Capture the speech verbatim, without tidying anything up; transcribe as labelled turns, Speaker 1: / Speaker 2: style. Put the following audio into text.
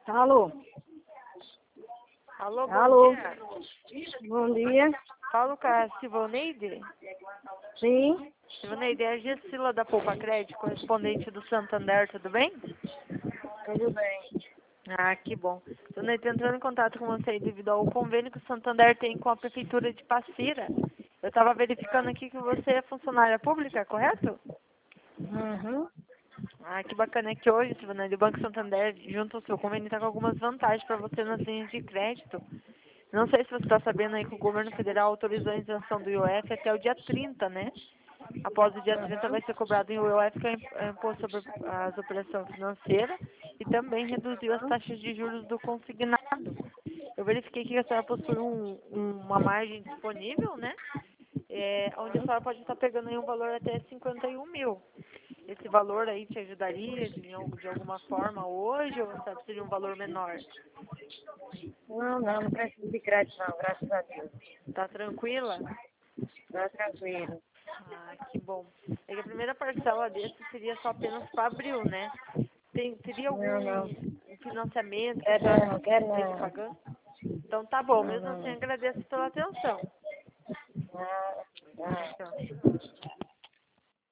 Speaker 1: Alô?
Speaker 2: Alô, bom
Speaker 1: Alô?
Speaker 2: dia.
Speaker 1: Bom dia.
Speaker 2: Falo com a Silvaneide.
Speaker 1: Sim,
Speaker 2: Silvaneide, é a Gessila da Poupa Crédito, correspondente do Santander, tudo bem?
Speaker 1: tudo bem.
Speaker 2: Ah, que bom. Silvaneide, entrando em contato com você aí devido ao convênio que o Santander tem com a Prefeitura de Passira. Eu estava verificando aqui que você é funcionária pública, correto?
Speaker 1: Uhum.
Speaker 2: Ah, que bacana. É que hoje, Silvaneide, o Banco Santander, junto ao seu convênio, está com algumas vantagens para você nas linhas de crédito. Não sei se você está sabendo aí que o governo federal autorizou a isenção do I O F até o dia trinta, né? Após o dia trinta vai ser cobrado em I O F, que é imposto sobre as operações financeiras, e também reduziu as taxas de juros do consignado. Eu verifiquei que a senhora possui um, um- uma margem disponível, né? É, onde a senhora pode estar pegando aí um valor até cinquenta e um mil. Esse valor aí te ajudaria de, al- de alguma forma hoje, ou você precisa de um valor menor?
Speaker 1: Não, não, não preciso de crédito não, graças a Deus.
Speaker 2: Tá tranquila?
Speaker 1: Tá tranquilo.
Speaker 2: Ah, que bom. É que a primeira parcela desse seria só apenas para abril, né? Tem, teria
Speaker 1: Não,
Speaker 2: algum
Speaker 1: não.
Speaker 2: um financiamento que a
Speaker 1: Quero
Speaker 2: senhora
Speaker 1: não, quero
Speaker 2: esteja
Speaker 1: não.
Speaker 2: pagando? Então tá bom,
Speaker 1: Não,
Speaker 2: mesmo
Speaker 1: não,
Speaker 2: assim
Speaker 1: não.
Speaker 2: agradeço pela atenção.
Speaker 1: Ah, ah.
Speaker 2: Tchau.